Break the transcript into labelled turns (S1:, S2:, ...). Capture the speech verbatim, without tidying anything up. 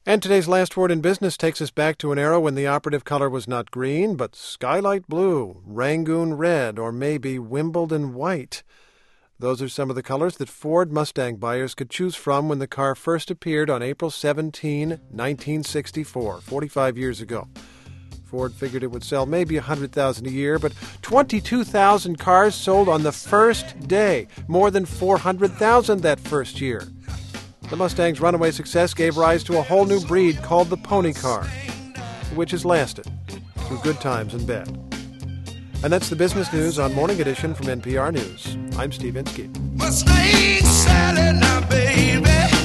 S1: And today's last word in business takes us back to an era when the operative color was not green, but skylight blue, Rangoon red, or maybe Wimbledon white. Those are some of the colors that Ford Mustang buyers could choose from when the car first appeared on April seventeenth, nineteen sixty-four, forty-five years ago. Ford figured it would sell maybe one hundred thousand a year, but twenty-two thousand cars sold on the first day, more than four hundred thousand that first year. The Mustang's runaway success gave rise to a whole new breed called the pony car, which has lasted through good times and bad. And that's the business news on Morning Edition from N P R News. I'm Steve Inskeep.
S2: Mustang Sally now, baby.